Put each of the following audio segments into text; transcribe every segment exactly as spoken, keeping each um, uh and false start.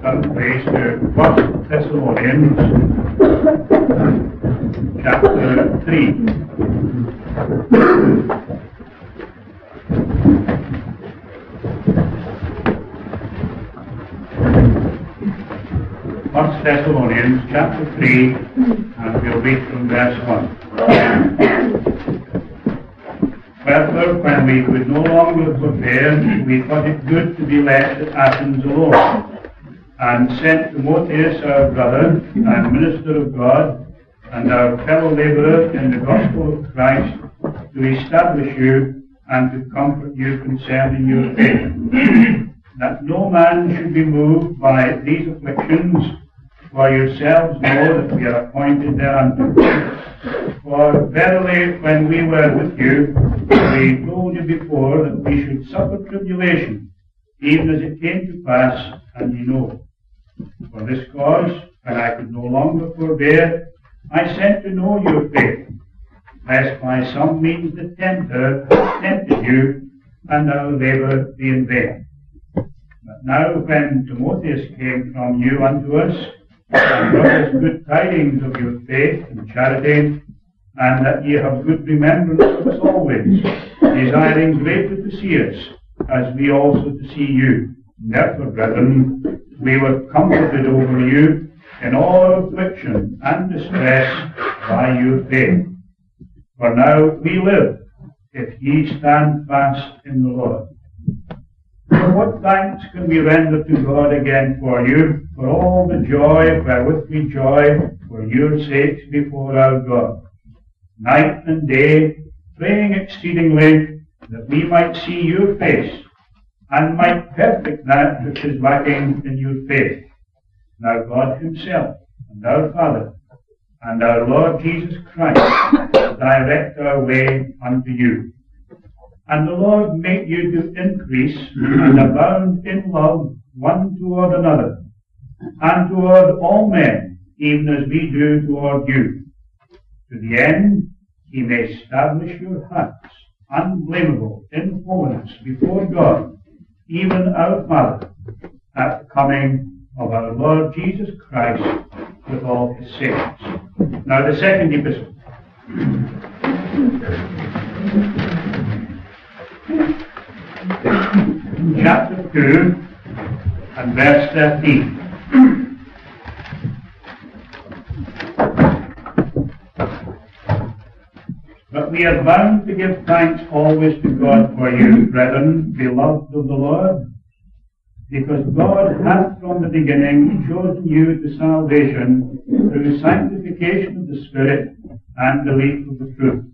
turn please to First Thessalonians chapter three. First Thessalonians chapter three, and we'll read from verse one. Wherefore, when we could no longer forbear, we thought it good to be left at Athens alone, and sent Timotheus, our brother and minister of God, and our fellow labourer in the gospel of Christ, to establish you and to comfort you concerning your faith, that no man should be moved by these afflictions, for yourselves know that we are appointed thereunto. For verily, when we were with you, we told you before that we should suffer tribulation, even as it came to pass, and ye know. For this cause, when I could no longer forbear, I sent to know your faith, lest by some means the tempter tempted you, and our labour be in vain. But now when Timotheus came from you unto us, and brought us good tidings of your faith and charity, and that ye have good remembrance of us always, desiring greatly to see us, as we also to see you. Therefore, brethren, we were comforted over you in all our affliction and distress by your faith. For now we live, if ye stand fast in the Lord. For what thanks can we render to God again for you, for all the joy wherewith we joy for your sakes before our God, night and day, praying exceedingly that we might see your face, and might perfect that which is lacking in your faith. Now God himself, and our Father, and our Lord Jesus Christ, direct our way unto you. And the Lord make you to increase and abound in love one toward another, and toward all men, even as we do toward you, to the end he may establish your hearts unblameable in holiness before God, even our Father, at the coming of our Lord Jesus Christ with all his saints. Now the second epistle. Chapter two and verse thirteen. But we are bound to give thanks always to God for you, brethren, beloved of the Lord, because God hath from the beginning chosen you to salvation through sanctification of the Spirit and belief of the truth.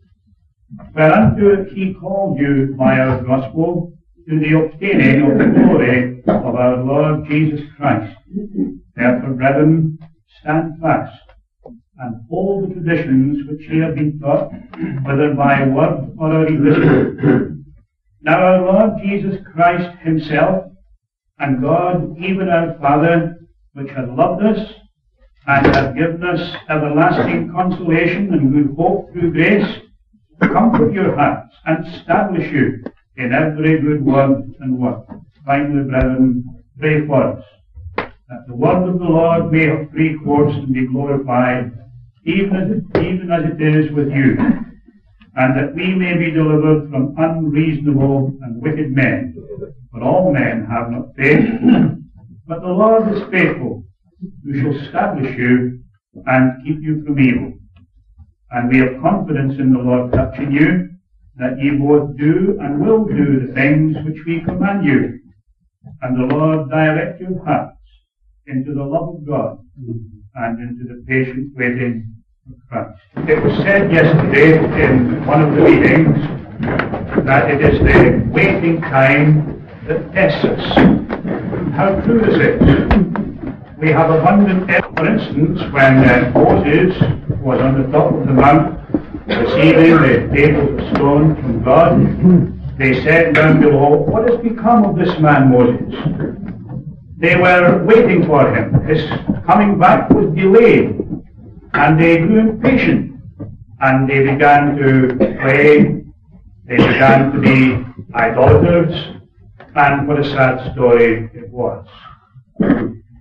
Whereunto he called you by our gospel to the obtaining of the glory of our Lord Jesus Christ. Therefore, brethren, stand fast, and hold the traditions which ye have been taught, whether by word or a epistle. Now our Lord Jesus Christ himself, and God, even our Father, which hath loved us, and hath given us everlasting consolation and good hope through grace, comfort your hearts, and establish you in every good word and work. Finally, brethren, pray for us, that the word of the Lord may have free course and be glorified, even as it, even as it is with you, and that we may be delivered from unreasonable and wicked men. For all men have not faith, but the Lord is faithful, who shall establish you and keep you from evil. And we have confidence in the Lord touching you, that ye both do and will do the things which we command you. And the Lord direct your hearts into the love of God and into the patient waiting of Christ. It was said yesterday in one of the meetings that it is the waiting time that tests us. How true is it? We have abundant evidence, for instance, when uh, Moses was on the top of the mount receiving the tables of stone from God. They said down below, what has become of this man Moses? They were waiting for him. His coming back was delayed, and they grew impatient, and they began to play, they began to be idolaters, and what a sad story it was.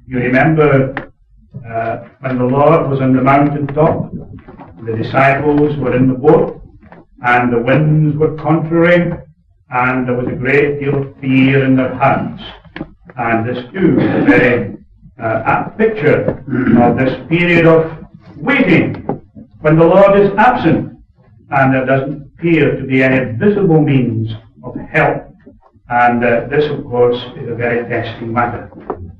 You remember uh, when the Lord was on the mountaintop, the disciples were in the boat, and the winds were contrary, and there was a great deal of fear in their hearts. And this too is a very uh, apt picture of this period of waiting when the Lord is absent, and there doesn't appear to be any visible means of help. And uh, this, of course, is a very testing matter.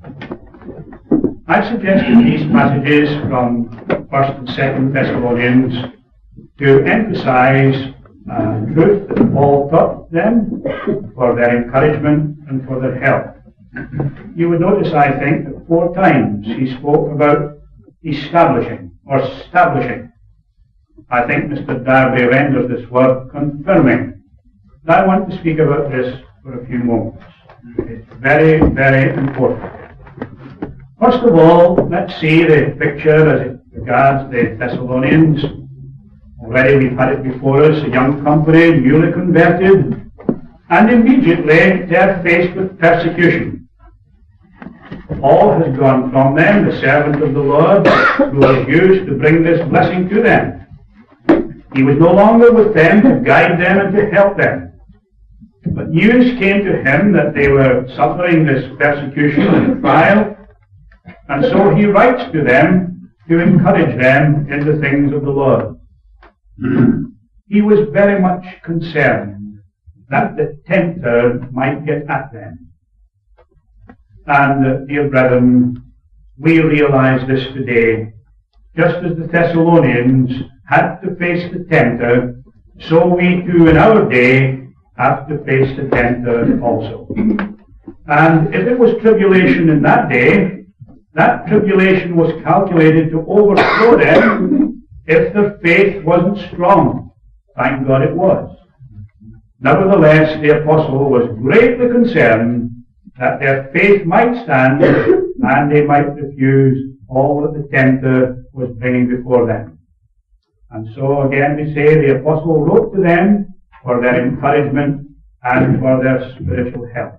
I've suggested these passages from First and Second Thessalonians to emphasize uh, truth that Paul taught them for their encouragement and for their help. You would notice, I think, that four times he spoke about establishing or establishing. I think Mister Darby renders this word confirming. And I want to speak about this for a few moments. It's very, very important. First of all, let's see the picture as it regards the Thessalonians. Already we've had it before us, a young company, newly converted, and immediately they're faced with persecution. Paul has gone from them, the servant of the Lord, who was used to bring this blessing to them. He was no longer with them to guide them and to help them. But news came to him that they were suffering this persecution and trial, and so he writes to them to encourage them in the things of the Lord. He was very much concerned that the tempter might get at them. And, uh, dear brethren, we realize this today. Just as the Thessalonians had to face the tempter, so we too in our day have to face the tempter also. And if it was tribulation in that day, that tribulation was calculated to overthrow them if their faith wasn't strong. Thank God it was. Nevertheless, the apostle was greatly concerned that their faith might stand and they might refuse all that the tempter was bringing before them. And so again we say the apostle wrote to them for their encouragement and for their spiritual help.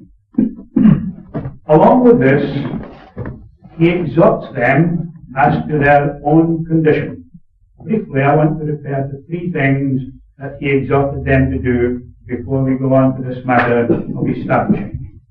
Along with this, he exhorts them as to their own condition. Briefly, I want to refer to three things that he exhorted them to do before we go on to this matter of establishing.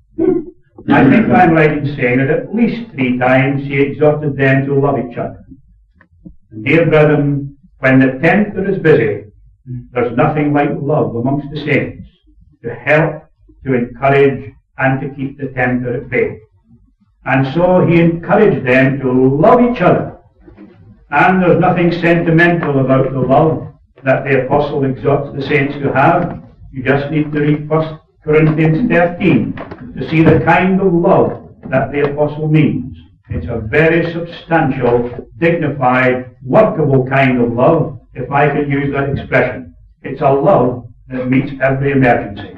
I think I'm right in saying that at least three times he exhorted them to love each other. And dear brethren, when the tempter is busy, there's nothing like love amongst the saints to help, to encourage, and to keep the tempter at bay. And so he encouraged them to love each other. And there's nothing sentimental about the love that the apostle exhorts the saints to have. You just need to read First Corinthians thirteen to see the kind of love that the apostle means. It's a very substantial, dignified, workable kind of love, if I can use that expression. It's a love that meets every emergency.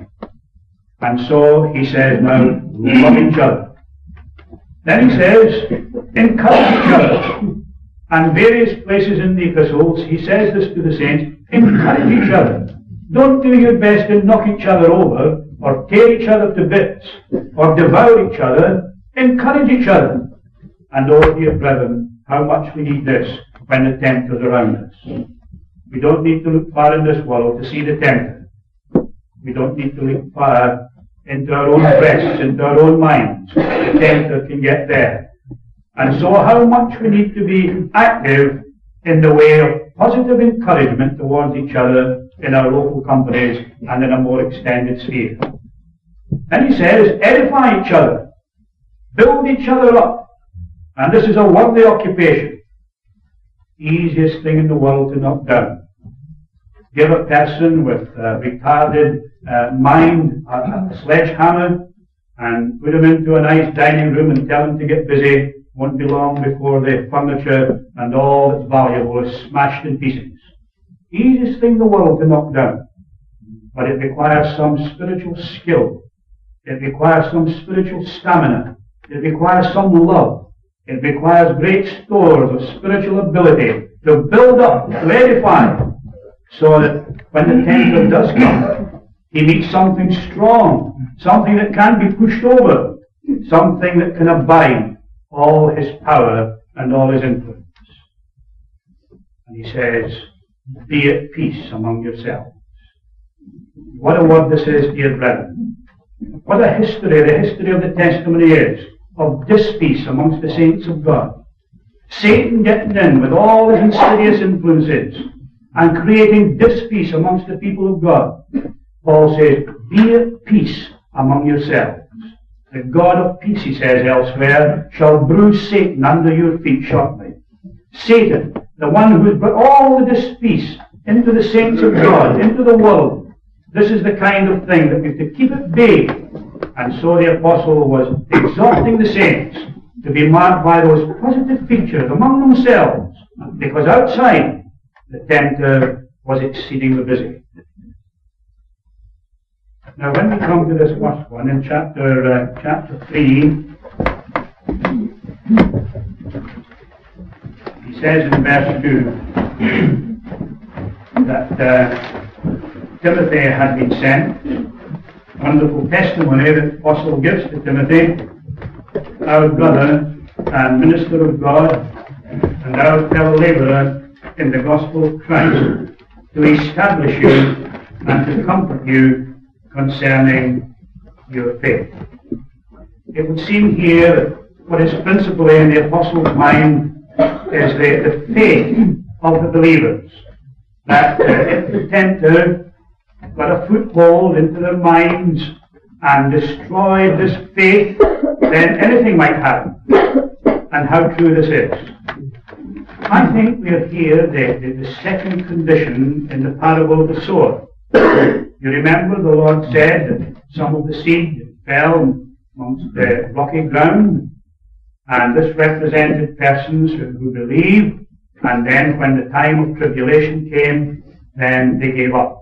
And so he says now, love each other. Then he says, encourage each other. And various places in the epistles, he says this to the saints, encourage each other. Don't do your best to knock each other over, or tear each other to bits, or devour each other. Encourage each other. And oh dear brethren, how much we need this when the tempter's around us. We don't need to look far in this world to see the tempter. We don't need to look far into our own breasts, into our own minds. The tempter can get there. And so how much we need to be active in the way of positive encouragement towards each other in our local companies and in a more extended sphere. Then he says, edify each other. Build each other up. And this is a worthy occupation. Easiest thing in the world to knock down. Give a person with a retarded uh, mind a, a sledgehammer and put him into a nice dining room and tell him to get busy. Won't be long before the furniture and all that's valuable is smashed in pieces. Easiest thing in the world to knock down. But it requires some spiritual skill. It requires some spiritual stamina. It requires some love. It requires great stores of spiritual ability to build up, to edify, so that when the tempter does come, he meets something strong, something that can be pushed over, something that can abide all his power and all his influence. And he says, be at peace among yourselves. What a word this is, dear brethren. What a history, the history of the testimony is, of dispeace amongst the saints of God. Satan getting in with all his insidious influences and creating dispeace amongst the people of God. Paul says, be at peace among yourselves. The God of peace, he says elsewhere, shall bruise Satan under your feet shortly. Satan, the one who has brought all the dispeace into the saints of God, into the world. This is the kind of thing that we have to keep at bay. And so the apostle was exhorting the saints to be marked by those positive features among themselves, because outside the tempter was exceedingly busy. Now when we come to this first one in chapter uh, chapter three, he says in verse two that uh, Timothy had been sent. Wonderful testimony that the apostle gives to Timothy, our brother and minister of God and our fellow labourer in the gospel of Christ, to establish you and to comfort you concerning your faith. It would seem here that what is principally in the apostle's mind is the, the faith of the believers, that uh, if the tempter got a foothold into their minds and destroyed this faith, then anything might happen. And how true this is. I think we are here the, the, the second condition in the parable of the sower. You remember the Lord said that some of the seed fell amongst the rocky ground, and this represented persons who, who believed, and then when the time of tribulation came, then they gave up.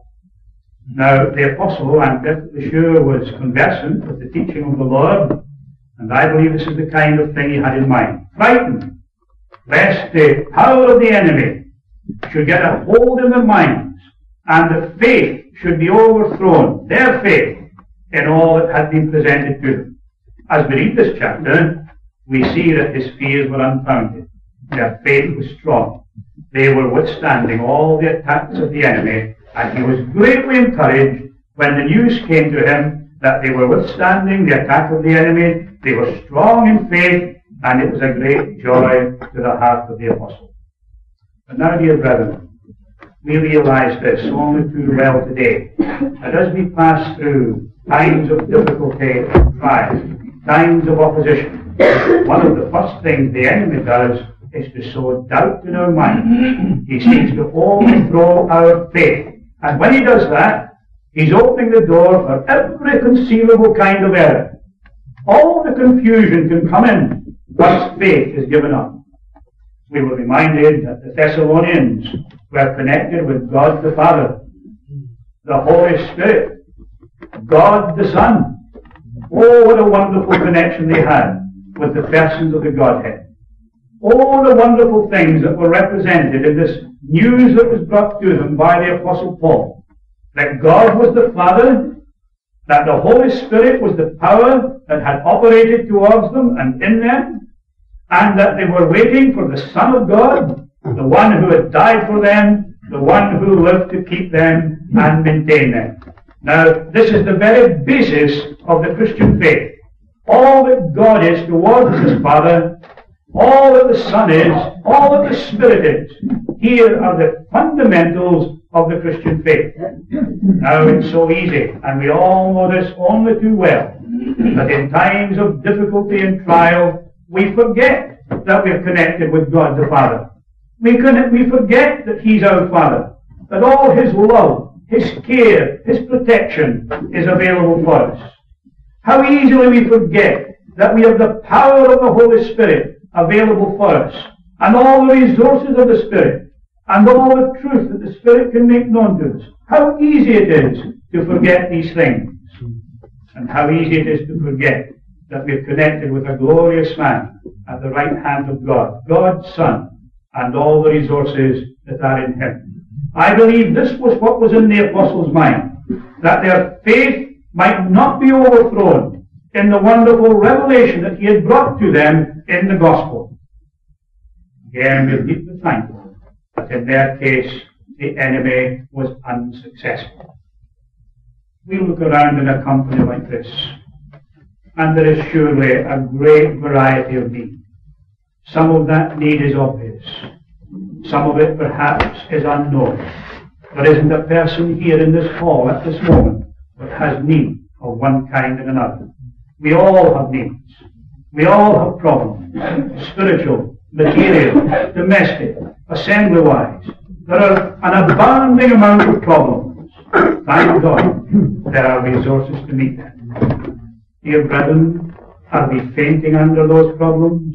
Now, the apostle, I'm perfectly sure, was conversant with the teaching of the Lord, and I believe this is the kind of thing he had in mind. Frightened, lest the power of the enemy should get a hold in their minds, and the faith should be overthrown, their faith, in all that had been presented to them. As we read this chapter, we see that his fears were unfounded. Their faith was strong. They were withstanding all the attacks of the enemy, and he was greatly encouraged when the news came to him that they were withstanding the attack of the enemy. They were strong in faith, and it was a great joy to the heart of the apostle. But now, dear brethren, we realize this only too well today, that as we pass through times of difficulty and trial, times of opposition, one of the first things the enemy does is to sow doubt in our minds. He seeks to overthrow our faith. And when he does that, he's opening the door for every conceivable kind of error. All the confusion can come in once faith is given up. We were reminded that the Thessalonians were connected with God the Father, the Holy Spirit, God the Son. Oh, what a wonderful connection they had with the persons of the Godhead. All the wonderful things that were represented in this news that was brought to them by the Apostle Paul. That God was the Father, that the Holy Spirit was the power that had operated towards them and in them, and that they were waiting for the Son of God, the one who had died for them, the one who lived to keep them and maintain them. Now, this is the very basis of the Christian faith. All that God is towards his Father, all that the Son is, all that the Spirit is, here are the fundamentals of the Christian faith. Now, it's so easy, and we all know this only too well, that in times of difficulty and trial, we forget that we're connected with God the Father. We, can, we forget that he's our Father, that all his love, his care, his protection is available for us. How easily we forget that we have the power of the Holy Spirit available for us, and all the resources of the Spirit, and all the truth that the Spirit can make known to us. How easy it is to forget these things, and how easy it is to forget that we're connected with a glorious man at the right hand of God, God's Son, and all the resources that are in him. I believe this was what was in the apostles' mind, that their faith might not be overthrown, in the wonderful revelation that he had brought to them in the gospel. Again, we're deeply thankful that in their case the enemy was unsuccessful. We look around in a company like this, and there is surely a great variety of need. Some of that need is obvious. Some of it perhaps is unknown. There isn't a person here in this hall at this moment that has need of one kind and another. We all have needs. We all have problems. Spiritual, material, domestic, assembly-wise. There are an abounding amount of problems. Thank God there are resources to meet them. Dear brethren, are we fainting under those problems?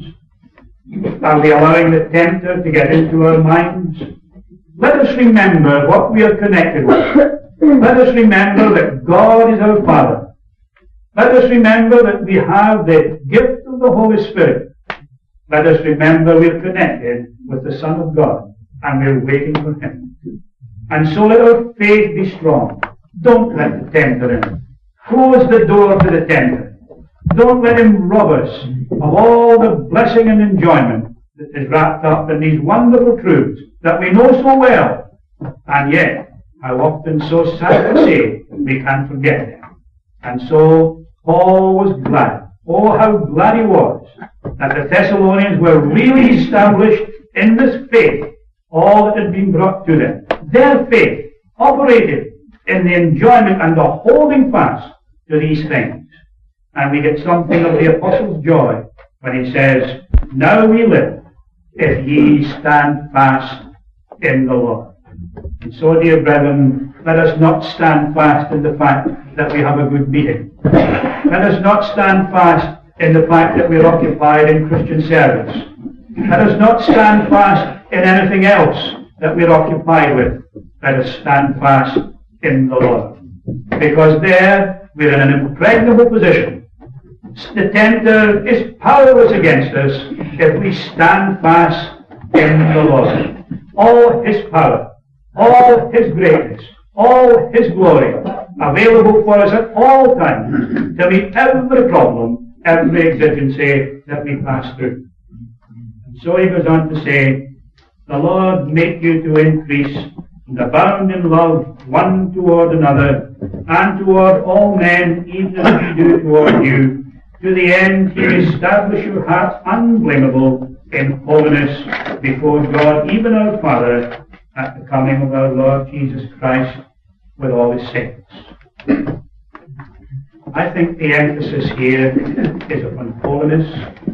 Are we allowing the tempter to get into our minds? Let us remember what we are connected with. Let us remember that God is our Father. Let us remember that we have the gift of the Holy Spirit. Let us remember we are connected with the Son of God and we are waiting for Him. And so let our faith be strong. Don't let the tempter in. Close the door to the tempter. Don't let him rob us of all the blessing and enjoyment that is wrapped up in these wonderful truths that we know so well, and yet, how often so sad to say, we can forget them. And so, Paul was glad. Oh, how glad he was that the Thessalonians were really established in this faith, all that had been brought to them. Their faith operated in the enjoyment and the holding fast to these things. And we get something of the Apostle's joy when he says, now we live, if ye stand fast in the Lord. And so, dear brethren, let us not stand fast in the fact that we have a good meeting. Let us not stand fast in the fact that we're occupied in Christian service. Let us not stand fast in anything else that we're occupied with. Let us stand fast in the Lord. Because there we're in an impregnable position. The tempter is powerless against us if we stand fast in the Lord. All His power, all His greatness, all His glory, available for us at all times to meet every problem, every exigency that we pass through. And so he goes on to say, the Lord make you to increase and abound in love one toward another, and toward all men, even as we do toward you, to the end He establish your hearts unblameable in holiness before God, even our Father, at the coming of our Lord Jesus Christ with all His saints. I think the emphasis here is upon holiness.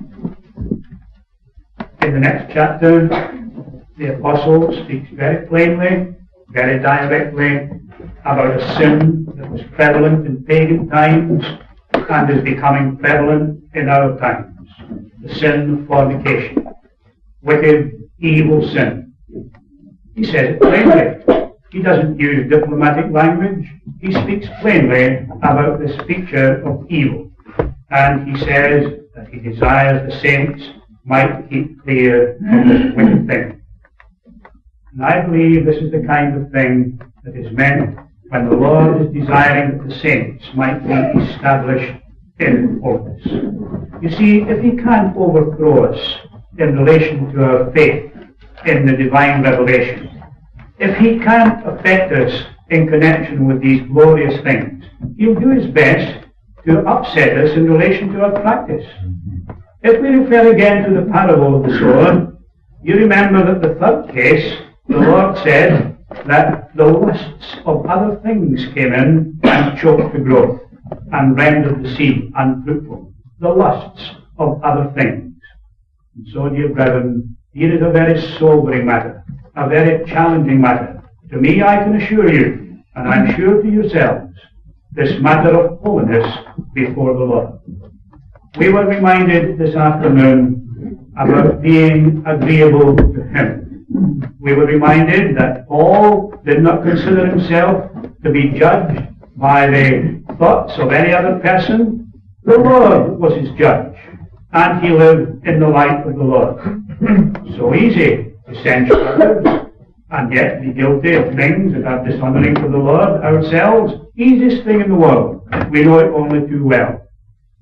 In the next chapter, the Apostle speaks very plainly, very directly about a sin that was prevalent in pagan times and is becoming prevalent in our times. The sin of fornication. Wicked, evil sin. He says it plainly. He doesn't use diplomatic language. He speaks plainly about this feature of evil. And he says that he desires the saints might keep clear of this wicked thing. And I believe this is the kind of thing that is meant when the Lord is desiring that the saints might be established in holiness. You see, if He can't overthrow us in relation to our faith in the divine revelation, if He can't affect us in connection with these glorious things, He'll do His best to upset us in relation to our practice. If we refer again to the parable of the sower, you remember that the third case, the Lord said that the lusts of other things came in and choked the growth and rendered the seed unfruitful. The lusts of other things. And so, dear brethren, here is a very sobering matter, a very challenging matter. To me, I can assure you, and I'm sure to yourselves, this matter of holiness before the Lord. We were reminded this afternoon about being agreeable to Him. We were reminded that Paul did not consider himself to be judged by the thoughts of any other person. The Lord was his judge, and he lived in the light of the Lord. So easy to censure others, and yet be guilty of things that are dishonoring to the Lord ourselves. Easiest thing in the world. We know it only too well.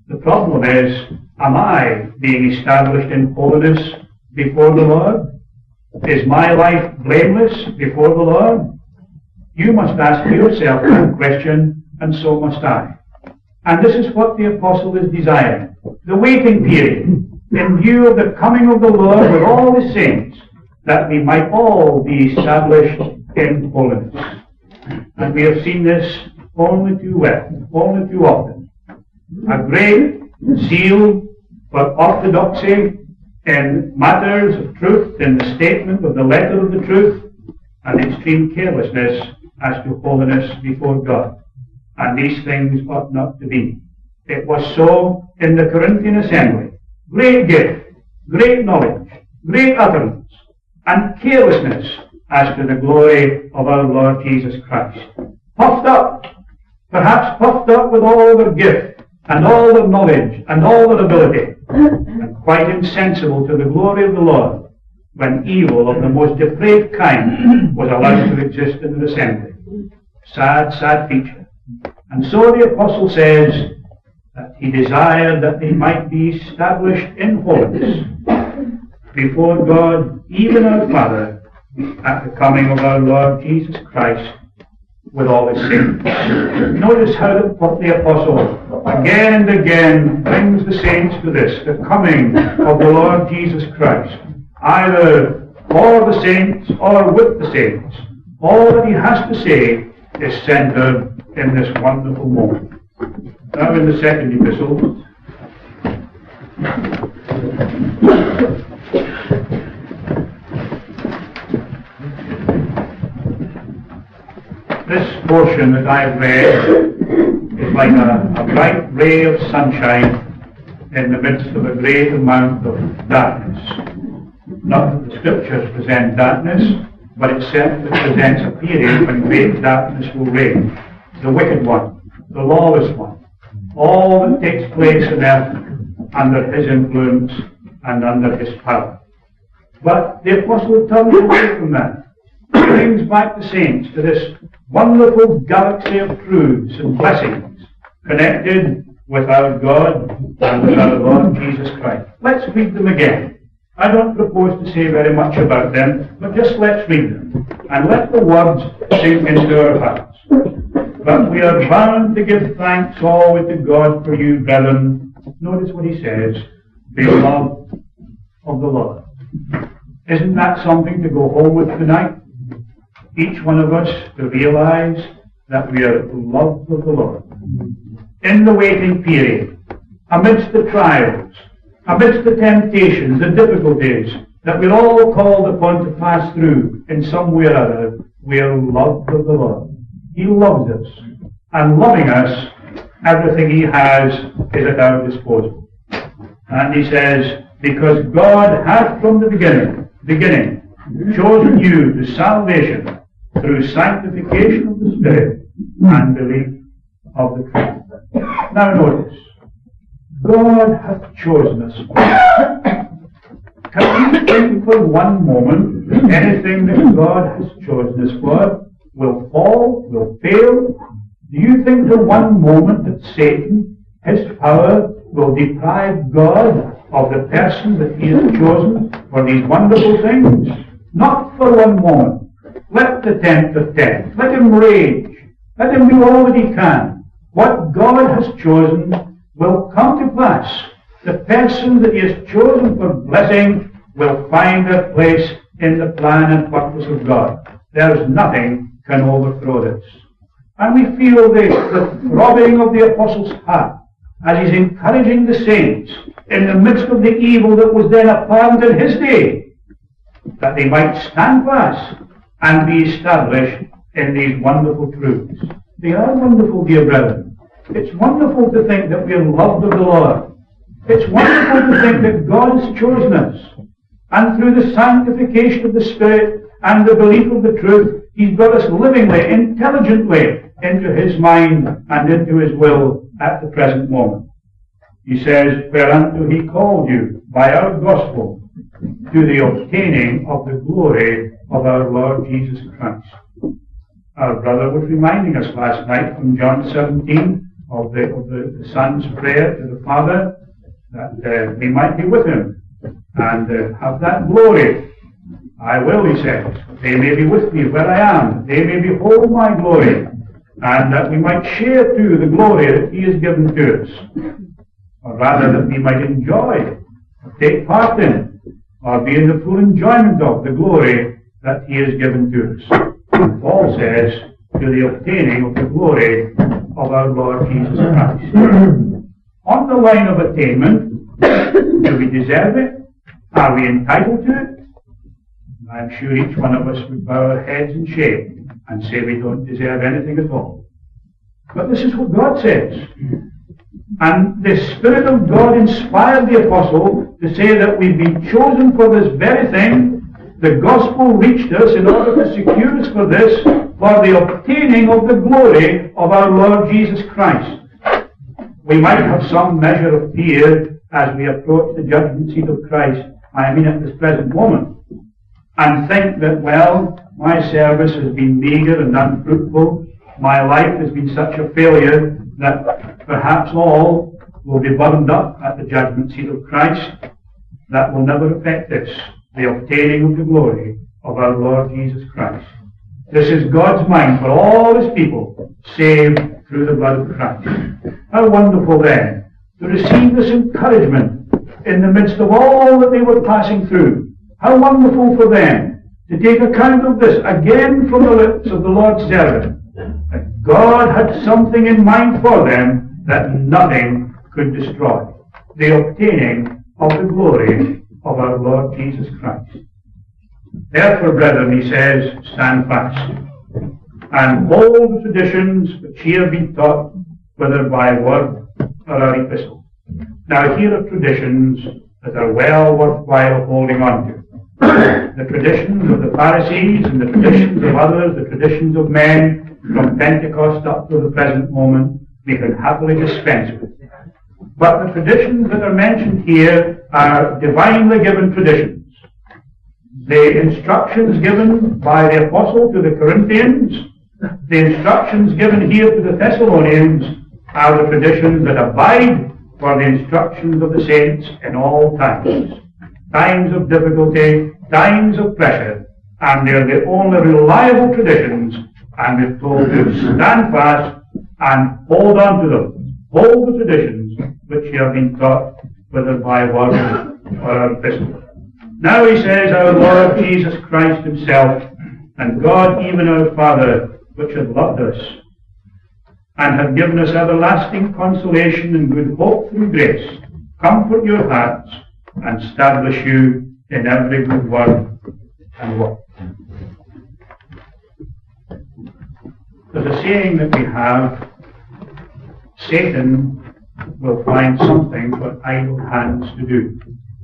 The problem is, am I being established in holiness before the Lord? Is my life blameless before the Lord? You must ask yourself that question, and so must I. And this is what the apostle is desiring. The waiting period, in view of the coming of the Lord with all the saints, that we might all be established in holiness. And we have seen this only too well, only too often. A great zeal for orthodoxy in matters of truth, in the statement of the letter of the truth, and extreme carelessness as to holiness before God. And these things ought not to be. It was so in the Corinthian assembly. Great gift, great knowledge, great utterance, and carelessness as to the glory of our Lord Jesus Christ. Puffed up, perhaps puffed up with all their gift, and all their knowledge, and all their ability, and quite insensible to the glory of the Lord, when evil of the most depraved kind was allowed to exist in the assembly. Sad, sad feature. And so the apostle says that he desired that they might be established in holiness before God, even our Father, at the coming of our Lord Jesus Christ with all his saints. Notice how the, the apostle again and again brings the saints to this, the coming of the Lord Jesus Christ, either for the saints or with the saints. All that he has to say is centered in this wonderful moment. Now in the second epistle, this portion that I've read is like a, a bright ray of sunshine in the midst of a great amount of darkness. Not that the scriptures present darkness, but it certainly presents a period when great darkness will reign. The wicked one, the lawless one, all that takes place on earth under his influence and under his power. But the apostle turns away from that. He brings back the saints to this wonderful galaxy of truths and blessings connected with our God and with our Lord Jesus Christ. Let's read them again. I don't propose to say very much about them, but just let's read them and let the words sink into our hearts. But we are bound to give thanks always to God for you, brethren. Notice what he says, beloved of the Lord. Isn't that something to go home with tonight? Each one of us to realize that we are loved of the Lord. In the waiting period, amidst the trials, amidst the temptations, the difficulties that we're all called upon to pass through in some way or other, we are loved of the Lord. He loves us, and loving us, everything he has is at our disposal. And he says, because God hath from the beginning, beginning chosen you to salvation through sanctification of the Spirit and belief of the truth. Now notice, God hath chosen us. Can you think for one moment that anything that God has chosen us for will fall, will fail? Do you think for one moment that Satan, his power, will deprive God of the person that he has chosen for these wonderful things? Not for one moment. Let the tempter tempt. Let him rage. Let him do all that he can. What God has chosen will come to pass. The person that he has chosen for blessing will find their place in the plan and purpose of God. There is nothing can overthrow this. And we feel the, the throbbing of the apostle's heart as he's encouraging the saints in the midst of the evil that was then apparent in his day, that they might stand fast and be established in these wonderful truths. They are wonderful, dear brethren. It's wonderful to think that we are loved of the Lord. It's wonderful to think that God has chosen us. And through the sanctification of the Spirit and the belief of the truth, he's brought us livingly, intelligently into his mind and into his will at the present moment. He says, whereunto he called you by our gospel to the obtaining of the glory of our Lord Jesus Christ. Our brother was reminding us last night from John seventeen of the, of the, the Son's prayer to the Father, that uh, we might be with him and uh, have that glory. I will, he says, they may be with me where I am, they may behold my glory, and that we might share too the glory that he has given to us, or rather that we might enjoy, or take part in, or be in the full enjoyment of the glory that he has given to us. And Paul says, to the obtaining of the glory of our Lord Jesus Christ. On the line of attainment, do we deserve it? Are we entitled to it? I'm sure each one of us would bow our heads in shame and say we don't deserve anything at all. But this is what God says. And the Spirit of God inspired the apostle to say that we've been chosen for this very thing. The gospel reached us in order to secure us for this, for the obtaining of the glory of our Lord Jesus Christ. We might have some measure of fear as we approach the judgment seat of Christ, I mean at this present moment, and think that, well, my service has been meagre and unfruitful, my life has been such a failure that perhaps all will be burned up at the judgment seat of Christ. That will never affect us, the obtaining of the glory of our Lord Jesus Christ. This is God's mind for all his people, saved through the blood of Christ. How wonderful then to receive this encouragement in the midst of all that they were passing through. How wonderful for them to take account of this again from the lips of the Lord's servant, that God had something in mind for them that nothing could destroy, the obtaining of the glory of our Lord Jesus Christ. Therefore, brethren, he says, stand fast, and hold the traditions which ye have been taught, whether by word or our epistle. Now here are traditions that are well worthwhile holding on to. The traditions of the Pharisees and the traditions of others, the traditions of men from Pentecost up to the present moment, we can happily dispense with. But the traditions that are mentioned here are divinely given traditions. The instructions given by the apostle to the Corinthians, the instructions given here to the Thessalonians, are the traditions that abide for the instructions of the saints in all times. Times of difficulty, times of pressure, and they're the only reliable traditions, and we're told to stand fast and hold on to them. Hold the traditions which you have been taught, whether by word or epistle. Now he says, our Lord Jesus Christ himself, and God even our Father, which hath loved us, and hath given us everlasting consolation and good hope through grace, comfort your hearts, and establish you in every good word and work. There's a saying that we have, Satan will find something for idle hands to do.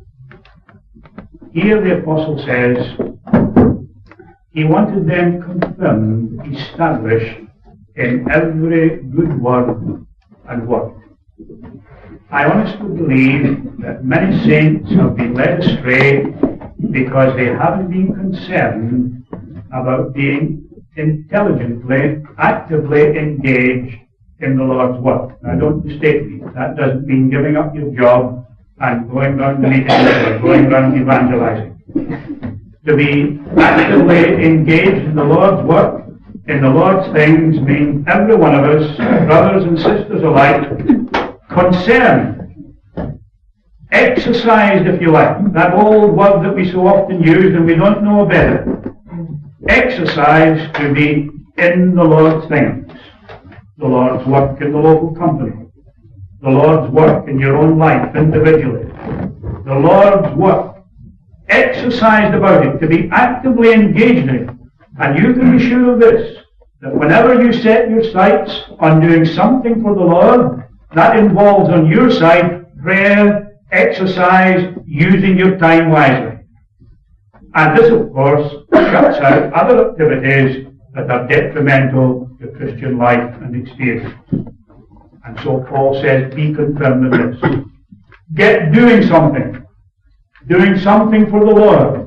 Here the apostle says, he wanted them confirmed, established in every good word and work. I honestly believe that many saints have been led astray because they haven't been concerned about being intelligently, actively engaged in the Lord's work. Now don't mistake me. That doesn't mean giving up your job and going round the meetings or going round evangelizing. To be actively engaged in the Lord's work, in the Lord's things, means every one of us, brothers and sisters alike, concerned, exercised, if you like, that old word that we so often use and we don't know better. Exercised to be in the Lord's things, the Lord's work in the local company, the Lord's work in your own life individually, the Lord's work, exercised about it, to be actively engaged in it. And you can be sure of this, that whenever you set your sights on doing something for the Lord, that involves on your side prayer, exercise, using your time wisely. And this, of course, shuts out other activities that are detrimental to Christian life and experience. And so Paul says, be confirmed in this. Get doing something. Doing something for the Lord.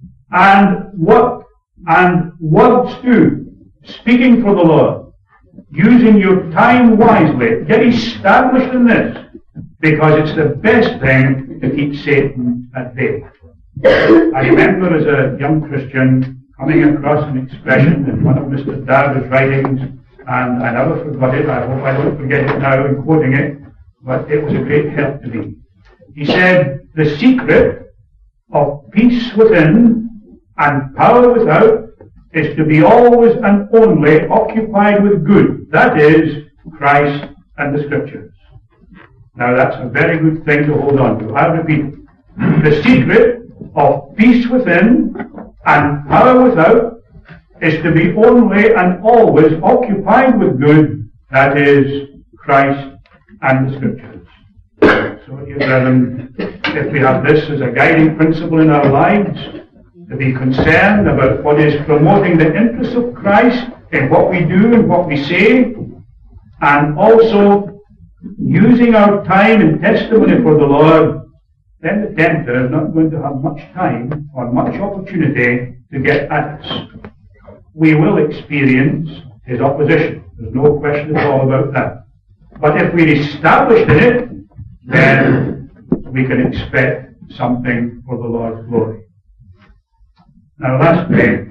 And work. And words too. Speaking for the Lord. using your time wisely. Get established in this, because it's the best thing to keep Satan at bay. I remember as a young Christian coming across an expression in one of Mister Darby's writings, and I never forgot it. I hope I don't forget it now in quoting it, but it was a great help to me. He said, the secret of peace within and power without is to be always and only occupied with good. That is, Christ and the Scriptures. Now that's a very good thing to hold on to. I'll repeat it. The secret of peace within and power without is to be only and always occupied with good. That is, Christ and the Scriptures. So, dear brethren, if we have this as a guiding principle in our lives, to be concerned about what is promoting the interests of Christ in what we do and what we say, and also using our time in testimony for the Lord, then the tempter is not going to have much time or much opportunity to get at us. We will experience his opposition. There's no question at all about that. But if we're established in it, then we can expect something for the Lord's glory. Now lastly,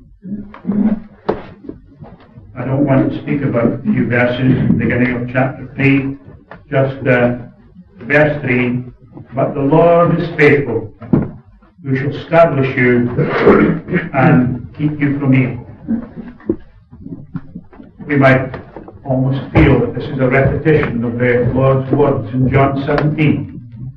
I don't want to speak about a few verses, beginning of chapter three, just uh, verse three, but the Lord is faithful, who shall establish you and keep you from evil. We might almost feel that this is a repetition of the Lord's words in John seventeen.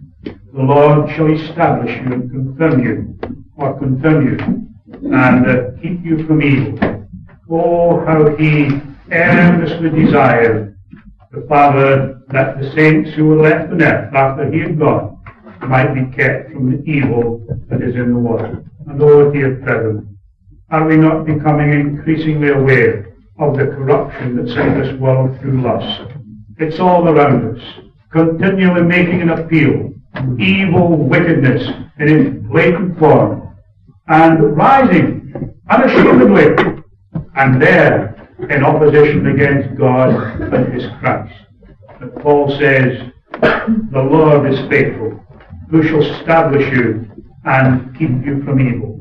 The Lord shall establish you and confirm you, or confirm you, and uh, keep you from evil. Oh, how he earnestly desired, the Father, that the saints who were left on earth after he had gone might be kept from the evil that is in the world. And oh, dear brethren, are we not becoming increasingly aware of the corruption that's in this world through lust? It's all around us, continually making an appeal. Evil wickedness in its blatant form, and rising unashamedly, and there in opposition against God and his Christ. But Paul says, the Lord is faithful, who shall establish you and keep you from evil.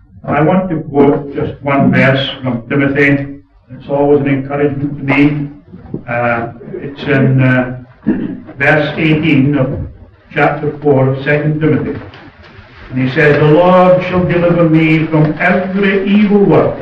I want to quote just one verse from Timothy. It's always an encouragement to me. Uh, it's in uh, verse eighteen of chapter four of Second Timothy. And he says, the Lord shall deliver me from every evil work,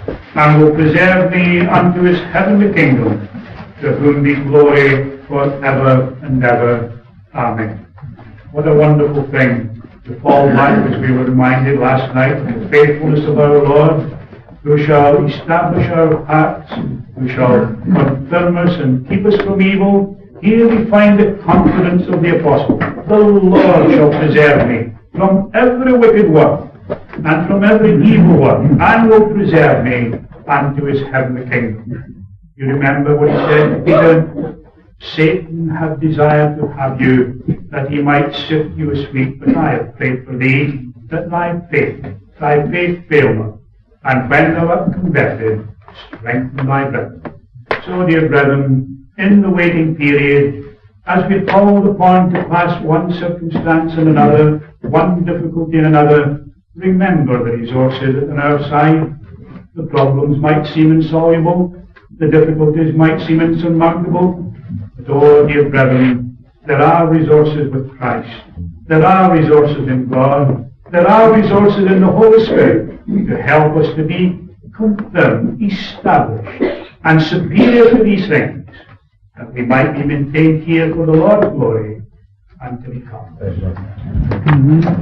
and will preserve me unto his heavenly kingdom, to whom be glory forever and ever. Amen. What a wonderful thing to fall back, as we were reminded last night, of the faithfulness of our Lord, who shall establish our hearts, who shall confirm us and keep us from evil. Here we find the confidence of the apostle. The Lord shall preserve me from every wicked work and from every evil work, and will preserve me unto his heavenly kingdom. You remember what he said to Peter? Satan had desired to have you, that he might sift you as wheat, but I have prayed for thee, that thy faith, thy faith fail not, and when thou art converted, strengthen thy brethren. So, dear brethren, in the waiting period, as we're called upon to pass one circumstance and another, one difficulty and another, remember the resources on our side. The problems might seem insoluble, the difficulties might seem insurmountable, but oh, dear brethren, there are resources with Christ. There are resources in God. There are resources in the Holy Spirit to help us to be confirmed, established, and superior to these things, that we might be maintained here for the Lord's glory and to become.